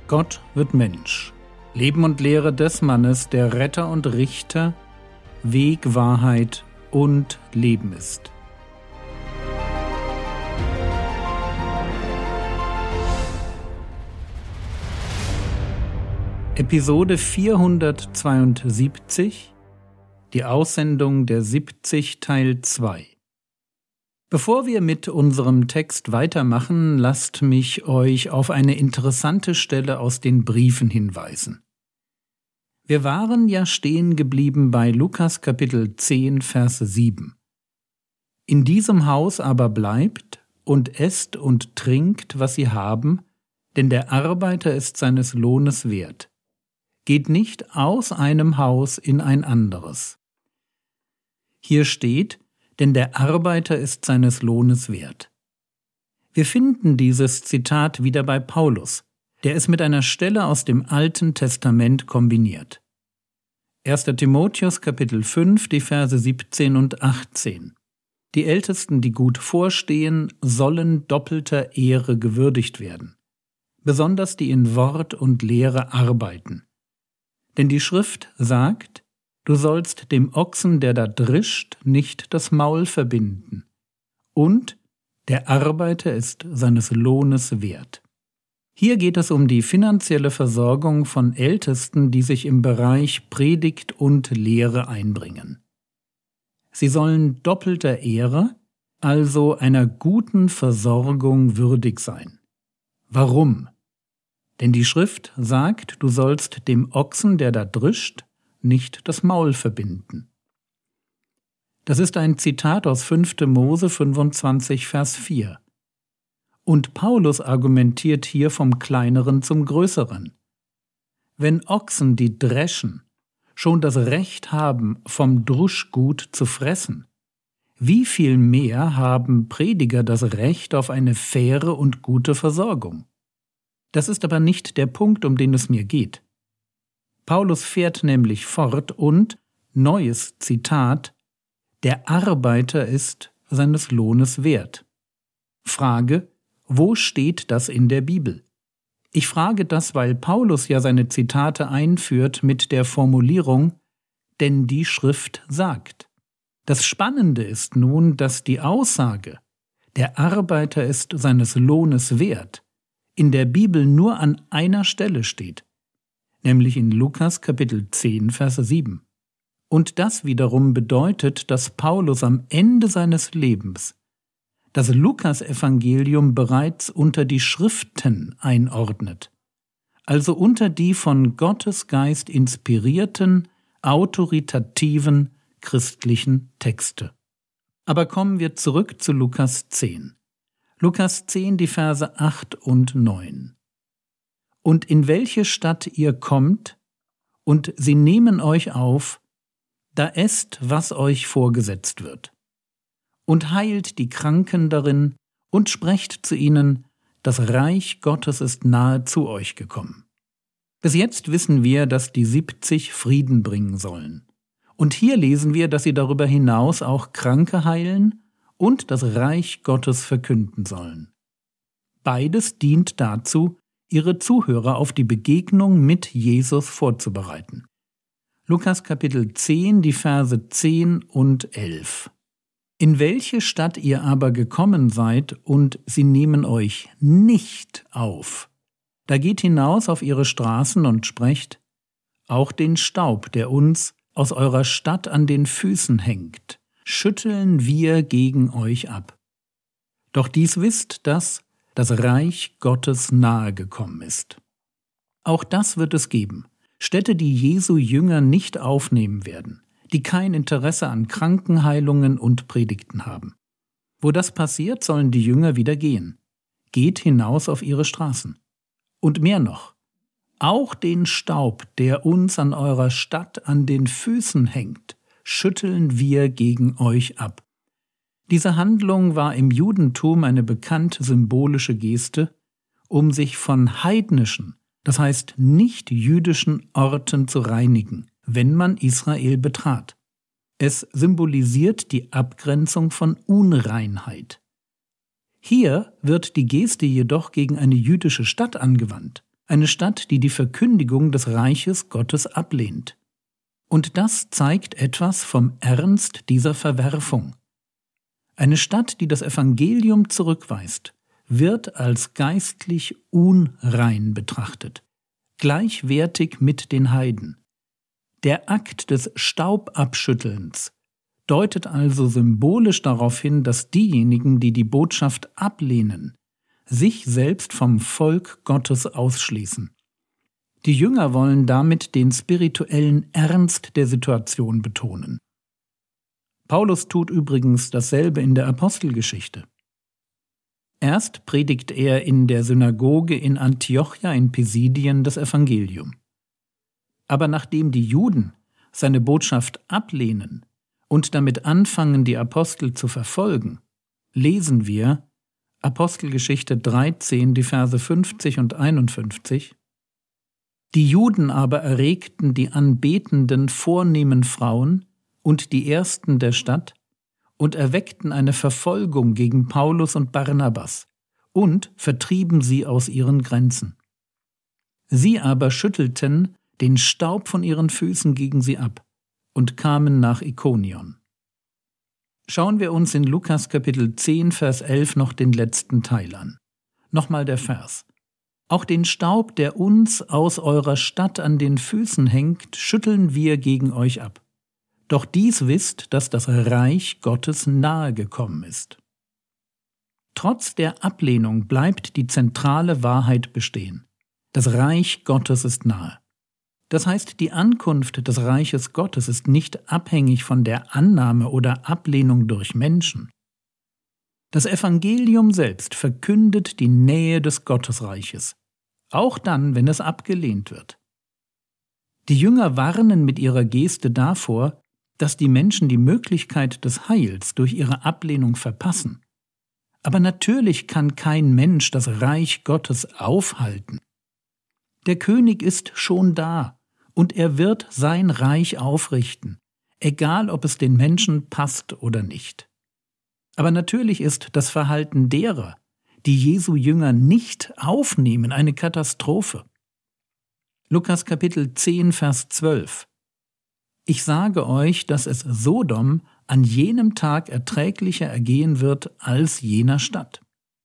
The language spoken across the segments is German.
Gott wird Mensch. Leben und Lehre des Mannes, der Retter und Richter, Weg, Wahrheit und Leben ist. Episode 472, die Aussendung der 70, Teil 2. Bevor wir mit unserem Text weitermachen, lasst mich euch auf eine interessante Stelle aus den Briefen hinweisen. Wir waren ja stehen geblieben bei Lukas Kapitel 10, Verse 7. In diesem Haus aber bleibt und esst und trinkt, was sie haben, denn der Arbeiter ist seines Lohnes wert. Geht nicht aus einem Haus in ein anderes. Hier steht, denn der Arbeiter ist seines Lohnes wert. Wir finden dieses Zitat wieder bei Paulus, der es mit einer Stelle aus dem Alten Testament kombiniert. 1. Timotheus Kapitel 5, die Verse 17 und 18. Die Ältesten, die gut vorstehen, sollen doppelter Ehre gewürdigt werden, besonders die in Wort und Lehre arbeiten. Denn die Schrift sagt, du sollst dem Ochsen, der da drischt, nicht das Maul verbinden. Und der Arbeiter ist seines Lohnes wert. Hier geht es um die finanzielle Versorgung von Ältesten, die sich im Bereich Predigt und Lehre einbringen. Sie sollen doppelter Ehre, also einer guten Versorgung würdig sein. Warum? Denn die Schrift sagt, du sollst dem Ochsen, der da drischt, nicht das Maul verbinden. Das ist ein Zitat aus 5. Mose 25, Vers 4. Und Paulus argumentiert hier vom Kleineren zum Größeren. Wenn Ochsen, die dreschen, schon das Recht haben, vom Druschgut zu fressen, wie viel mehr haben Prediger das Recht auf eine faire und gute Versorgung? Das ist aber nicht der Punkt, um den es mir geht. Paulus fährt nämlich fort und, neues Zitat, der Arbeiter ist seines Lohnes wert. Frage, wo steht das in der Bibel? Ich frage das, weil Paulus ja seine Zitate einführt mit der Formulierung, denn die Schrift sagt. Das Spannende ist nun, dass die Aussage, der Arbeiter ist seines Lohnes wert, in der Bibel nur an einer Stelle steht, nämlich in Lukas Kapitel 10, Vers 7. Und das wiederum bedeutet, dass Paulus am Ende seines Lebens das Lukas-Evangelium bereits unter die Schriften einordnet, also unter die von Gottes Geist inspirierten, autoritativen christlichen Texte. Aber kommen wir zurück zu Lukas 10. Lukas 10, die Verse 8 und 9. Und in welche Stadt ihr kommt, und sie nehmen euch auf, da esst, was euch vorgesetzt wird. Und heilt die Kranken darin und sprecht zu ihnen, das Reich Gottes ist nahe zu euch gekommen. Bis jetzt wissen wir, dass die 70 Frieden bringen sollen. Und hier lesen wir, dass sie darüber hinaus auch Kranke heilen und das Reich Gottes verkünden sollen. Beides dient dazu, ihre Zuhörer auf die Begegnung mit Jesus vorzubereiten. Lukas Kapitel 10, die Verse 10 und 11. In welche Stadt ihr aber gekommen seid, und sie nehmen euch nicht auf, da geht hinaus auf ihre Straßen und sprecht, auch den Staub, der uns aus eurer Stadt an den Füßen hängt, schütteln wir gegen euch ab. Doch dies wisst, dass das Reich Gottes nahe gekommen ist. Auch das wird es geben. Städte, die Jesu Jünger nicht aufnehmen werden, die kein Interesse an Krankenheilungen und Predigten haben. Wo das passiert, sollen die Jünger wieder gehen. Geht hinaus auf ihre Straßen. Und mehr noch, auch den Staub, der uns an eurer Stadt an den Füßen hängt, schütteln wir gegen euch ab. Diese Handlung war im Judentum eine bekannte symbolische Geste, um sich von heidnischen, das heißt nicht jüdischen Orten zu reinigen, wenn man Israel betrat. Es symbolisiert die Abgrenzung von Unreinheit. Hier wird die Geste jedoch gegen eine jüdische Stadt angewandt, Eine Stadt, die die Verkündigung des Reiches Gottes ablehnt. Und das zeigt etwas vom Ernst dieser Verwerfung. Eine Stadt, die das Evangelium zurückweist, wird als geistlich unrein betrachtet, gleichwertig mit den Heiden. Der Akt des Staubabschüttelns deutet also symbolisch darauf hin, dass diejenigen, die die Botschaft ablehnen, sich selbst vom Volk Gottes ausschließen. Die Jünger wollen damit den spirituellen Ernst der Situation betonen. Paulus tut übrigens dasselbe in der Apostelgeschichte. Erst predigt er in der Synagoge in Antiochia in Pisidien das Evangelium. Aber nachdem die Juden seine Botschaft ablehnen und damit anfangen, die Apostel zu verfolgen, lesen wir Apostelgeschichte 13, die Verse 50 und 51. Die Juden aber erregten die anbetenden vornehmen Frauen und die Ersten der Stadt und erweckten eine Verfolgung gegen Paulus und Barnabas und vertrieben sie aus ihren Grenzen. Sie aber schüttelten den Staub von ihren Füßen gegen sie ab und kamen nach Ikonion. Schauen wir uns in Lukas Kapitel 10, Vers 11 noch den letzten Teil an. Nochmal der Vers. Auch den Staub, der uns aus eurer Stadt an den Füßen hängt, schütteln wir gegen euch ab. Doch dies wisst, dass das Reich Gottes nahe gekommen ist. Trotz der Ablehnung bleibt die zentrale Wahrheit bestehen. Das Reich Gottes ist nahe. Das heißt, die Ankunft des Reiches Gottes ist nicht abhängig von der Annahme oder Ablehnung durch Menschen. Das Evangelium selbst verkündet die Nähe des Gottesreiches, auch dann, wenn es abgelehnt wird. Die Jünger warnen mit ihrer Geste davor, dass die Menschen die Möglichkeit des Heils durch ihre Ablehnung verpassen. Aber natürlich kann kein Mensch das Reich Gottes aufhalten. Der König ist schon da und er wird sein Reich aufrichten, egal ob es den Menschen passt oder nicht. Aber natürlich ist das Verhalten derer, die Jesu Jünger nicht aufnehmen, eine Katastrophe. Lukas Kapitel 10, Vers 12. Ich sage euch, dass es Sodom an jenem Tag erträglicher ergehen wird als jener Stadt.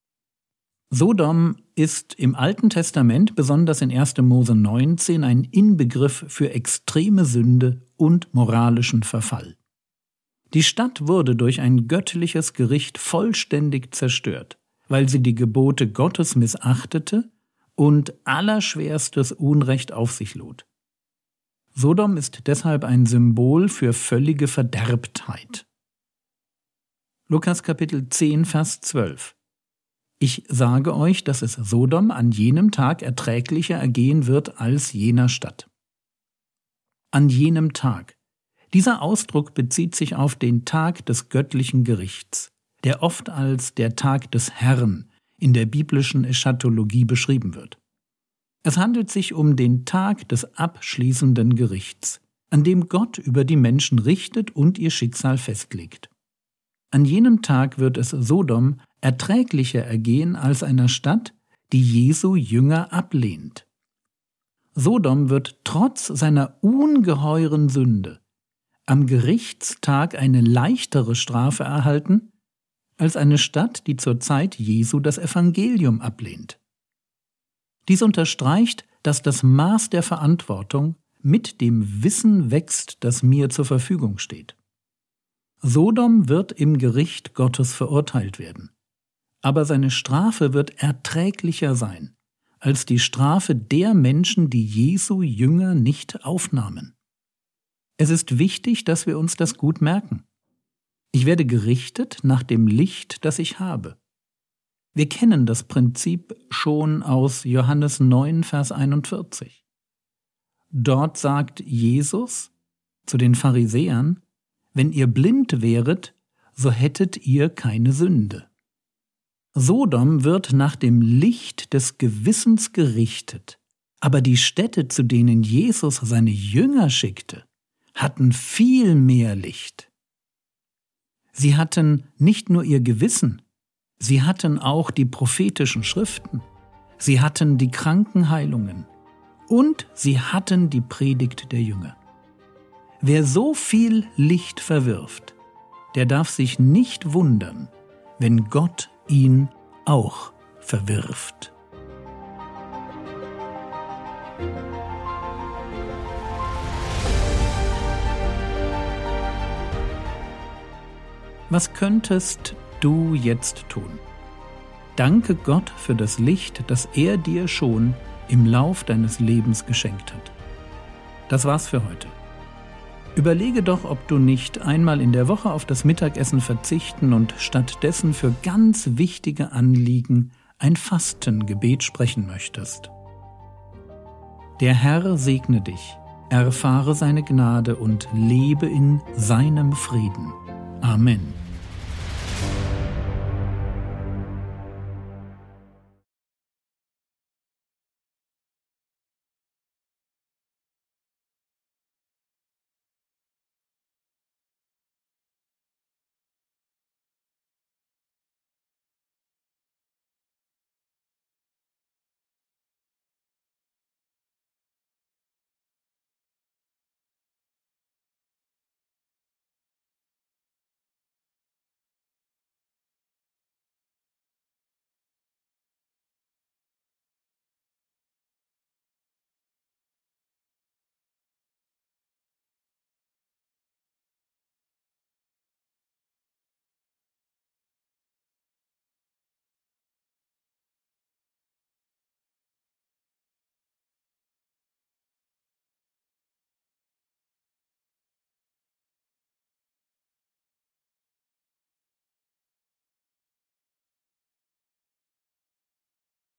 Sodom ist im Alten Testament, besonders in 1. Mose 19, ein Inbegriff für extreme Sünde und moralischen Verfall. Die Stadt wurde durch ein göttliches Gericht vollständig zerstört, weil sie die Gebote Gottes missachtete und allerschwerstes Unrecht auf sich lud. Sodom ist deshalb ein Symbol für völlige Verderbtheit. Lukas Kapitel 10, Vers 12. Ich sage euch, dass es Sodom an jenem Tag erträglicher ergehen wird als jener Stadt. An jenem Tag. Dieser Ausdruck bezieht sich auf den Tag des göttlichen Gerichts, der oft als der Tag des Herrn in der biblischen Eschatologie beschrieben wird. Es handelt sich um den Tag des abschließenden Gerichts, an dem Gott über die Menschen richtet und ihr Schicksal festlegt. An jenem Tag wird es Sodom erträglicher ergehen als einer Stadt, die Jesu Jünger ablehnt. Sodom wird trotz seiner ungeheuren Sünde am Gerichtstag eine leichtere Strafe erhalten als eine Stadt, die zur Zeit Jesu das Evangelium ablehnt. Dies unterstreicht, dass das Maß der Verantwortung mit dem Wissen wächst, das mir zur Verfügung steht. Sodom wird im Gericht Gottes verurteilt werden, aber seine Strafe wird erträglicher sein als die Strafe der Menschen, die Jesu Jünger nicht aufnahmen. Es ist wichtig, dass wir uns das gut merken. Ich werde gerichtet nach dem Licht, das ich habe. Wir kennen das Prinzip schon aus Johannes 9, Vers 41. Dort sagt Jesus zu den Pharisäern: Wenn ihr blind wäret, so hättet ihr keine Sünde. Sodom wird nach dem Licht des Gewissens gerichtet, aber die Städte, zu denen Jesus seine Jünger schickte, hatten viel mehr Licht. Sie hatten nicht nur ihr Gewissen, sie hatten auch die prophetischen Schriften. Sie hatten die Krankenheilungen und sie hatten die Predigt der Jünger. Wer so viel Licht verwirft, der darf sich nicht wundern, wenn Gott ihn auch verwirft. Was könntest du jetzt tun? Danke Gott für das Licht, das er dir schon im Lauf deines Lebens geschenkt hat. Das war's für heute. Überlege doch, ob du nicht einmal in der Woche auf das Mittagessen verzichten und stattdessen für ganz wichtige Anliegen ein Fastengebet sprechen möchtest. Der Herr segne dich, erfahre seine Gnade und lebe in seinem Frieden. Amen.